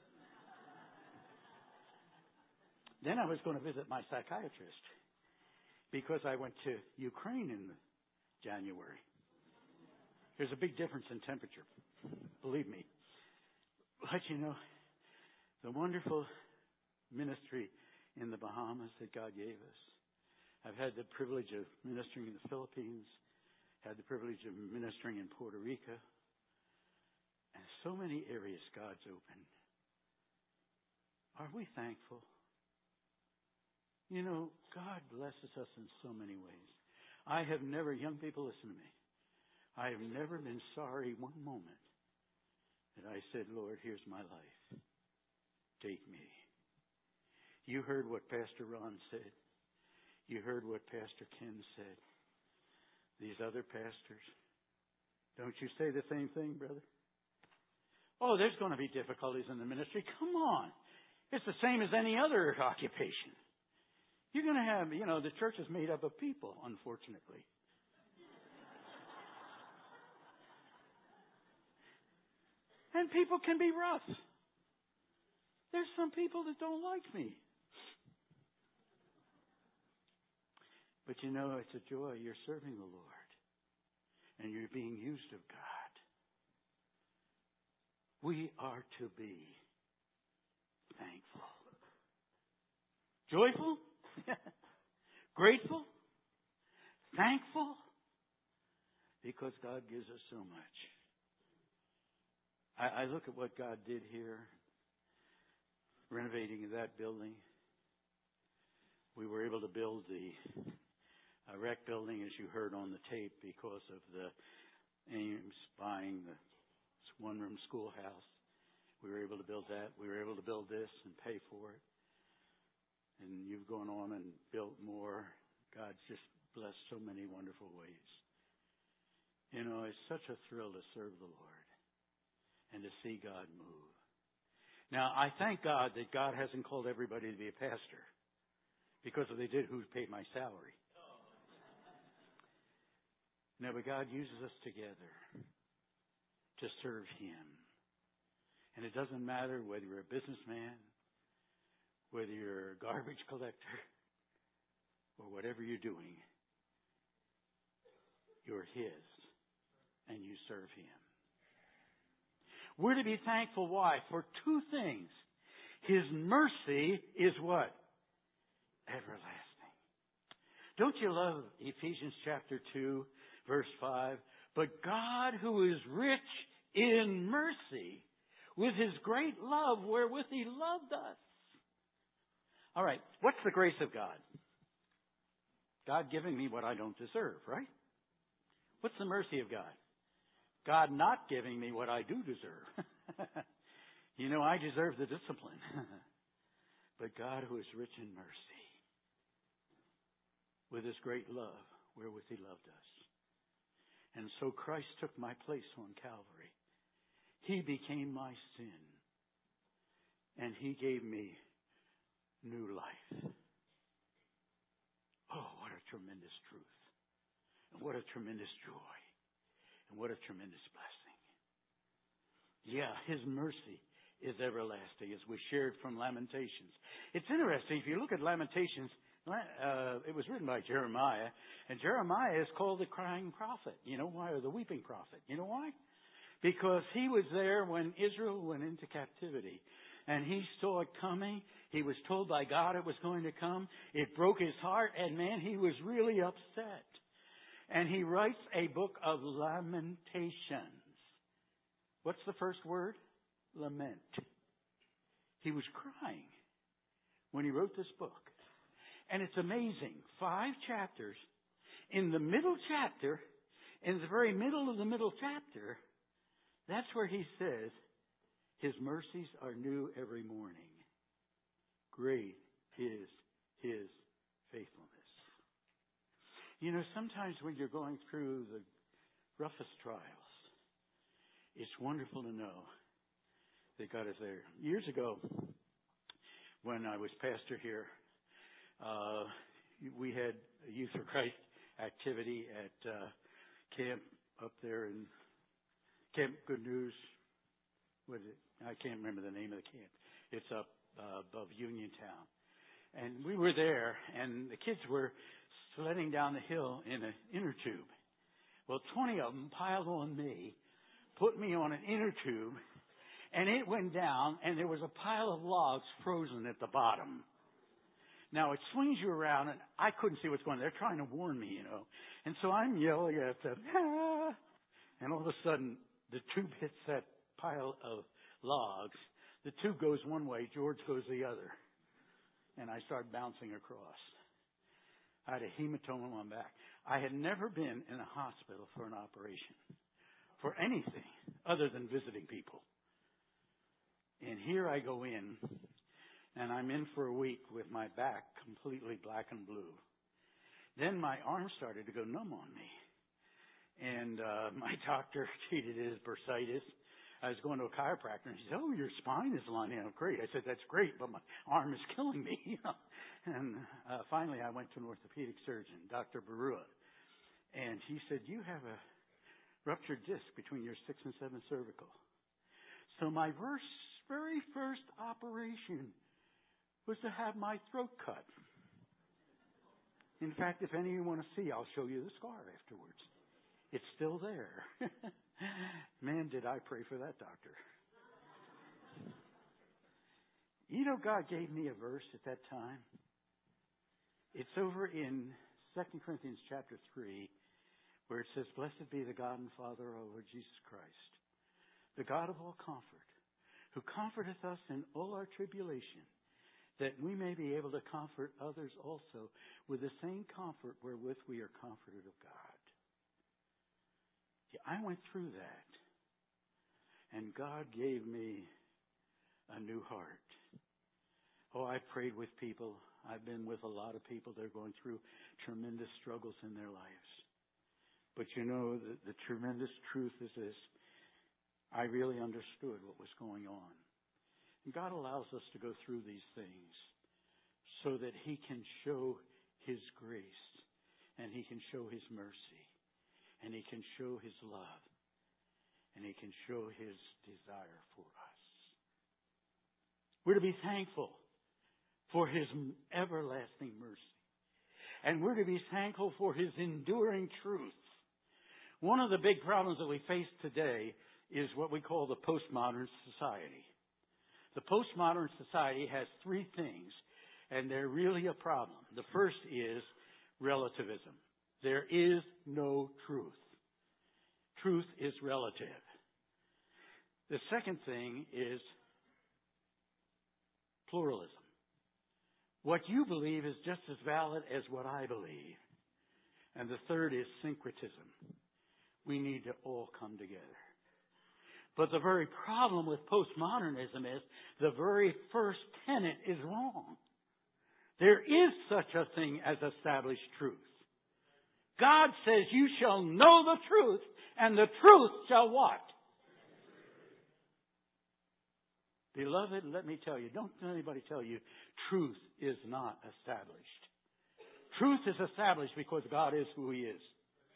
Then I was going to visit my psychiatrist because I went to Ukraine in January. There's a big difference in temperature, believe me. But you know, the wonderful ministry in the Bahamas that God gave us. I've had the privilege of ministering in the Philippines, had the privilege of ministering in Puerto Rico, and so many areas God's opened. Are we thankful? You know, God blesses us in so many ways. I have never, young people, listen to me. I have never been sorry one moment that I said, Lord, here's my life. Take me. You heard what Pastor Ron said. You heard what Pastor Ken said. These other pastors. Don't you say the same thing, brother? Oh, there's going to be difficulties in the ministry. Come on. It's the same as any other occupation. You're going to have, you know, the church is made up of people, unfortunately. And people can be rough. There's some people that don't like me. But you know, it's a joy. You're serving the Lord. And you're being used of God. We are to be thankful. Joyful? Grateful? Thankful? Because God gives us so much. I, I look at what God did here, renovating that building. We were able to build the uh, rec building, as you heard on the tape, because of the Ames buying the one-room schoolhouse. We were able to build that. We were able to build this and pay for it. And you've gone on and built more. God's just blessed so many wonderful ways. You know, it's such a thrill to serve the Lord and to see God move. Now, I thank God that God hasn't called everybody to be a pastor. Because if they did, who'd pay my salary? No, but God uses us together to serve Him. And it doesn't matter whether you're a businessman, whether you're a garbage collector, or whatever you're doing, you're His, and you serve Him. We're to be thankful, why? For two things. His mercy is what? Everlasting. Don't you love Ephesians chapter two, verse five? But God, who is rich in mercy, with His great love wherewith He loved us. All right, what's the grace of God? God giving me what I don't deserve, right? What's the mercy of God? God not giving me what I do deserve. You know, I deserve the discipline. But God, who is rich in mercy, with His great love wherewith He loved us. And so Christ took my place on Calvary. He became my sin. And He gave me new life. Oh, what a tremendous truth. And what a tremendous joy. And what a tremendous blessing. Yeah, His mercy is everlasting, as we shared from Lamentations. It's interesting, if you look at Lamentations, uh, it was written by Jeremiah, and Jeremiah is called the crying prophet. You know why? Or the weeping prophet. You know why? Because he was there when Israel went into captivity. And he saw it coming. He was told by God it was going to come. It broke his heart, and man, he was really upset. And he writes a book of lamentations. What's the first word? Lament. He was crying when he wrote this book. And it's amazing. Five chapters. In the middle chapter, in the very middle of the middle chapter, that's where he says, His mercies are new every morning. Great is His faithfulness. You know, sometimes when you're going through the roughest trials, it's wonderful to know that God is there. Years ago, when I was pastor here, uh, we had a Youth for Christ activity at uh, camp up there in Camp Good News. What is it? I can't remember the name of the camp. It's up uh, above Uniontown. And we were there, and the kids were sledding down the hill in an inner tube. Well, twenty of them piled on me, put me on an inner tube, and it went down, and there was a pile of logs frozen at the bottom. Now, it swings you around, and I couldn't see what's going on. They're trying to warn me, you know. And so I'm yelling at them, ah! And all of a sudden, the tube hits that pile of logs. The tube goes one way, George goes the other. And I start bouncing across. I had a hematoma on my back. I had never been in a hospital for an operation, for anything other than visiting people. And here I go in, and I'm in for a week with my back completely black and blue. Then my arm started to go numb on me. And uh, my doctor treated it as bursitis. I was going to a chiropractor, and he said, "Oh, your spine is lining up great." I said, "That's great, but my arm is killing me." You know. And uh, finally, I went to an orthopedic surgeon, Doctor Barua, and he said, "You have a ruptured disc between your sixth and seventh cervical." So my verse, very first operation was to have my throat cut. In fact, if any of you want to see, I'll show you the scar afterwards. It's still there. Man, did I pray for that doctor. You know, God gave me a verse at that time. It's over in Second Corinthians chapter three, where it says, "Blessed be the God and Father of our Lord Jesus Christ, the God of all comfort, who comforteth us in all our tribulation, that we may be able to comfort others also with the same comfort wherewith we are comforted of God." Yeah, I went through that, and God gave me a new heart. Oh, I prayed with people. I've been with a lot of people that are going through tremendous struggles in their lives. But you know, the, the tremendous truth is this. I really understood what was going on. And God allows us to go through these things so that He can show His grace, and He can show His mercy, and He can show His love, and He can show His desire for us. We're to be thankful for His everlasting mercy, and we're to be thankful for His enduring truth. One of the big problems that we face today is what we call the postmodern society. The postmodern society has three things, and they're really a problem. The first is relativism. There is no truth. Truth is relative. The second thing is pluralism. What you believe is just as valid as what I believe. And the third is syncretism. We need to all come together. But the very problem with postmodernism is the very first tenet is wrong. There is such a thing as established truth. God says you shall know the truth, and the truth shall what? Beloved, let me tell you, don't let anybody tell you, truth is not established. Truth is established because God is who He is.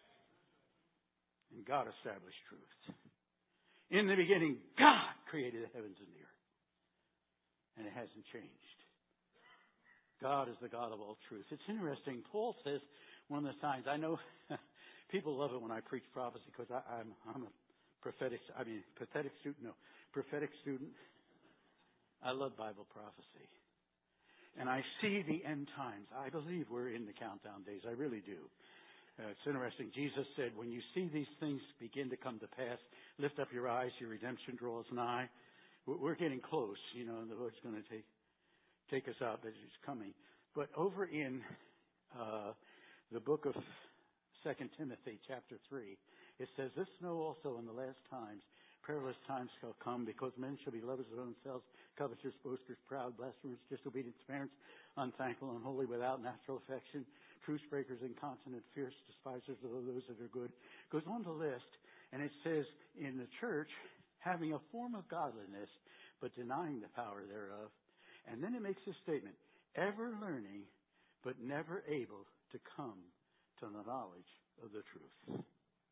And God established truth. In the beginning, God created the heavens and the earth. And it hasn't changed. God is the God of all truth. It's interesting. Paul says one of the signs, I know people love it when I preach prophecy because I, I'm, I'm a prophetic, I mean, pathetic student, no, prophetic student. I love Bible prophecy. And I see the end times. I believe we're in the countdown days. I really do. Uh, it's interesting. Jesus said, when you see these things begin to come to pass, lift up your eyes, your redemption draws nigh. We're, we're getting close, you know, and the Lord's going to take take us up as He's coming. But over in uh, the book of Second Timothy, chapter three, it says, "This know also in the last times, perilous times shall come, because men shall be lovers of themselves, covetous, boasters, proud, blasphemers, disobedient to parents, unthankful, unholy, without natural affection, truce breakers, incontinent, fierce, despisers of those that are good." Goes on the list, and it says, in the church, having a form of godliness, but denying the power thereof. And then it makes this statement, ever learning, but never able to come to the knowledge of the truth.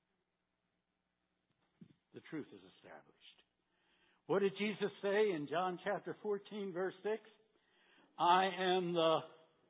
The truth is established. What did Jesus say in John chapter fourteen, verse six? I am the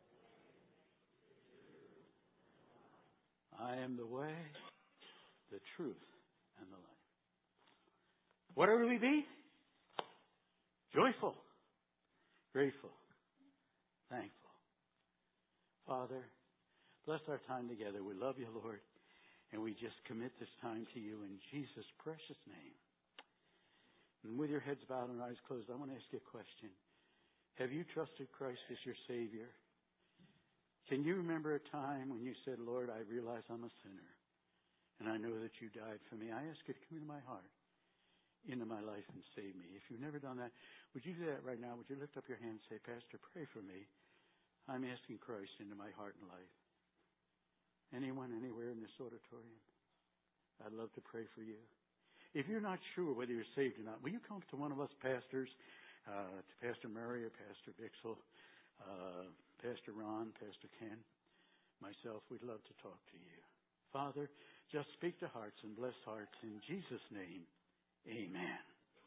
I am the way, the truth, and the life. What are we be? Joyful, grateful, thankful. Father, bless our time together. We love you, Lord. And we just commit this time to you in Jesus' precious name. And with your heads bowed and eyes closed, I want to ask you a question. Have you trusted Christ as your Savior? Can you remember a time when you said, Lord, I realize I'm a sinner, and I know that you died for me. I ask you to come into my heart, into my life, and save me. If you've never done that, would you do that right now? Would you lift up your hand and say, Pastor, pray for me. I'm asking Christ into my heart and life. Anyone, anywhere in this auditorium? I'd love to pray for you. If you're not sure whether you're saved or not, will you come to one of us pastors, uh, to Pastor Murray or Pastor Bixel, uh, Pastor Ron, Pastor Ken, myself, we'd love to talk to you. Father, just speak to hearts and bless hearts. In Jesus' name, amen.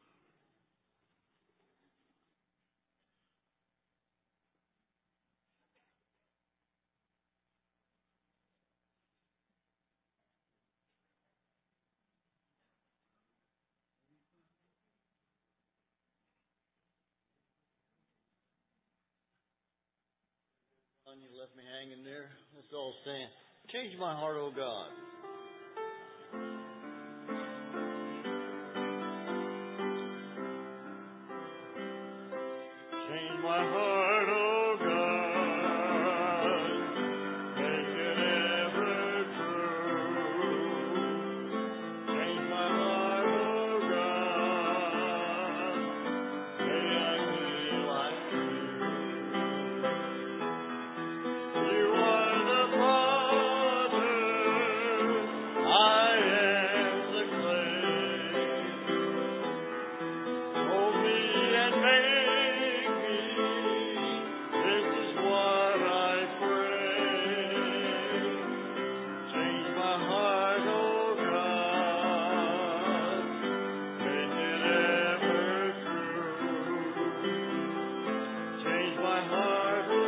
You left me hanging there. Let's all stand. Change my heart, oh God. Change my heart, oh God. Make it ever true. Change my heart, oh God. May I be like you. You are the potter, I am the clay. Mold me and make me, this is what I pray. Change my heart, oh God, make it ever true. Change my heart, oh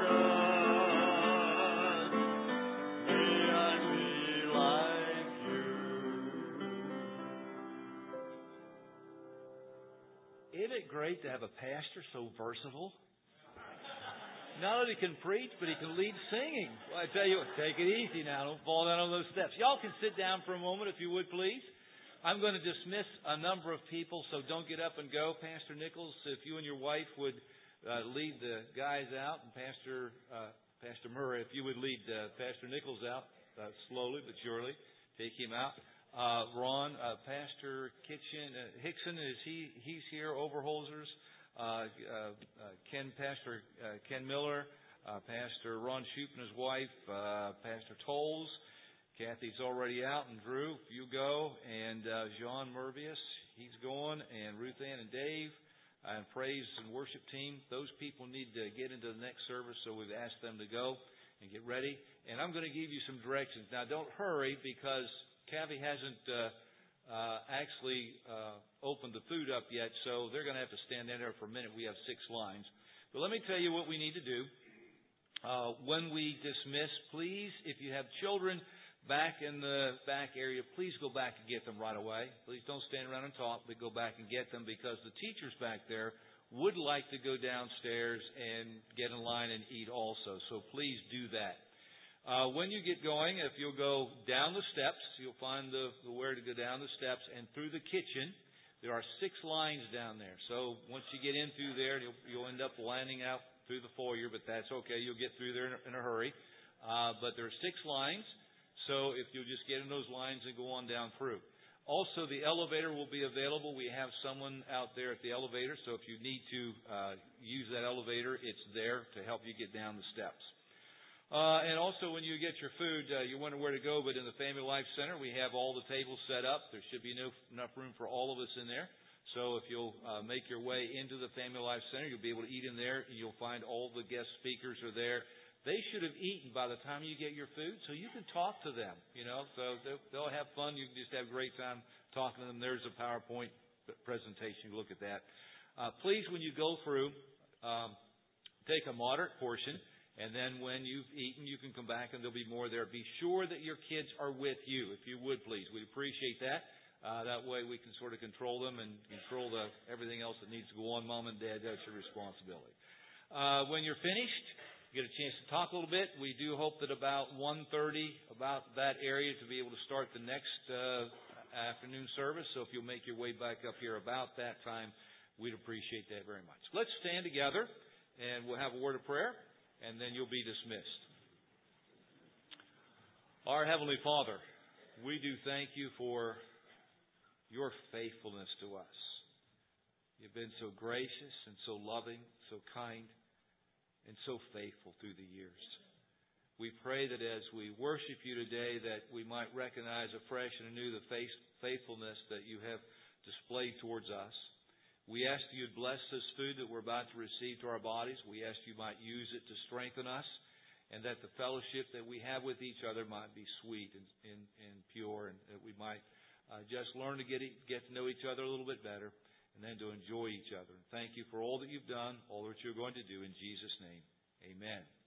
God, may I be like you. Isn't it great to have a pastor so versatile? Not only can preach, but he can lead singing. Well, I tell you what, take it easy now. Don't fall down on those steps. Y'all can sit down for a moment if you would, please. I'm going to dismiss a number of people, so don't get up and go. Pastor Nichols, if you and your wife would uh, lead the guys out, and Pastor uh, Pastor Murray, if you would lead uh, Pastor Nichols out uh, slowly but surely, take him out. Uh, Ron, uh, Pastor Kitchen, uh, Hickson, is he? He's here. Overholzers, uh, uh, uh, Ken, Pastor uh, Ken Miller, uh, Pastor Ron Shoup and his wife, uh, Pastor Tolles. Kathy's already out, and Drew, if you go, and uh, Jean Mervius, he's going, and Ruth Ann and Dave, and praise and worship team. Those people need to get into the next service, so we've asked them to go and get ready. And I'm going to give you some directions. Now, don't hurry, because Kathy hasn't uh, uh, actually uh, opened the food up yet, so they're going to have to stand in there for a minute. We have six lines. But let me tell you what we need to do. Uh, when we dismiss, please, if you have children back in the back area, please go back and get them right away. Please don't stand around and talk, but go back and get them, because the teachers back there would like to go downstairs and get in line and eat also. So please do that. Uh, when you get going, if you'll go down the steps, you'll find the, the where to go down the steps and through the kitchen. There are six lines down there. So once you get in through there, you'll, you'll end up lining out through the foyer, but that's okay. You'll get through there in a, in a hurry. Uh, but there are six lines. So if you'll just get in those lines and go on down through. Also, the elevator will be available. We have someone out there at the elevator. So if you need to uh, use that elevator, it's there to help you get down the steps. Uh, and also, when you get your food, uh, you wonder where to go, but in the Family Life Center, we have all the tables set up. There should be no, enough room for all of us in there. So if you'll uh, make your way into the Family Life Center, you'll be able to eat in there, and you'll find all the guest speakers are there. They should have eaten by the time you get your food, so you can talk to them, you know. So they'll, they'll have fun. You can just have a great time talking to them. There's a PowerPoint presentation. Look at that. Uh, please, when you go through, um, take a moderate portion. And then when you've eaten, you can come back and there'll be more there. Be sure that your kids are with you, if you would, please. We'd appreciate that. Uh, that way we can sort of control them and control the, everything else that needs to go on. Mom and Dad, that's your responsibility. Uh, when you're finished, you get a chance to talk a little bit. We do hope that about one thirty, about that area, to be able to start the next uh, afternoon service. So if you'll make your way back up here about that time, we'd appreciate that very much. Let's stand together and we'll have a word of prayer. And then you'll be dismissed. Our Heavenly Father, we do thank you for your faithfulness to us. You've been so gracious and so loving, so kind, and so faithful through the years. We pray that as we worship you today, that we might recognize afresh and anew the faithfulness that you have displayed towards us. We ask you to bless this food that we're about to receive to our bodies. We ask you might use it to strengthen us, and that the fellowship that we have with each other might be sweet and, and, and pure, and that we might uh, just learn to get get to know each other a little bit better, and then to enjoy each other. Thank you for all that you've done, all that you're going to do. In Jesus' name, amen.